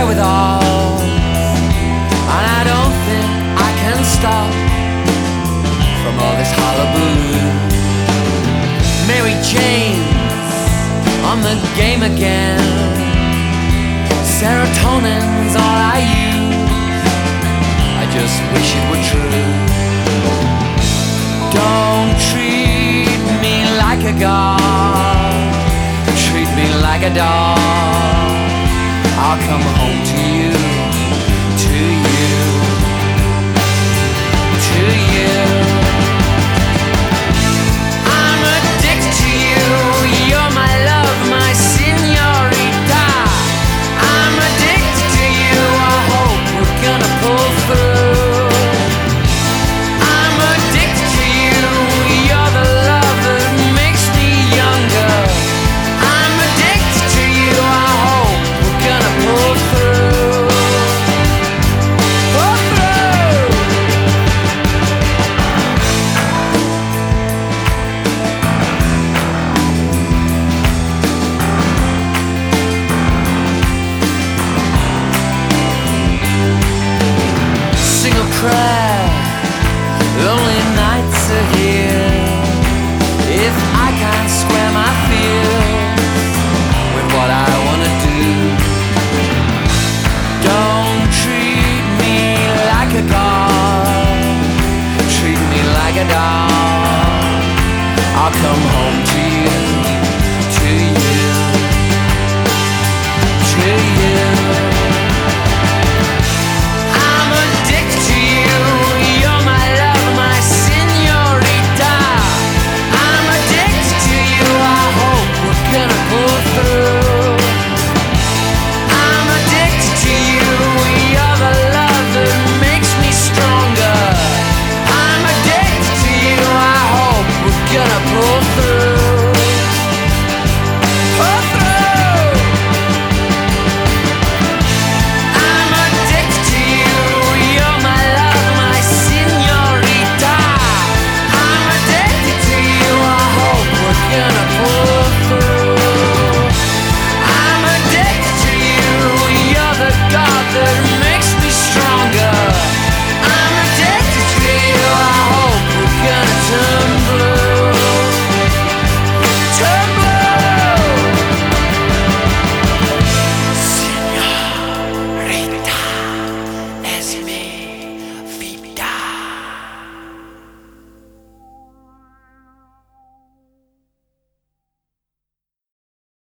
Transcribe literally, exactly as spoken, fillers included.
wherewithal, and I don't think I can stop from all this hullabaloo. Mary Jane's on the game again. Serotonin's all I use. I just wish it were true. Don't treat me like a god, treat me like a dog. I'll come home to you, to you, to you. I'm addicted to you, you're my love, my señorita. I'm addicted to you, I hope we're gonna pull through. I'm addicted to you, you're the love that makes me younger. I'm addicted to you, I hope we're gonna pull through. Pull through. Sing a prayer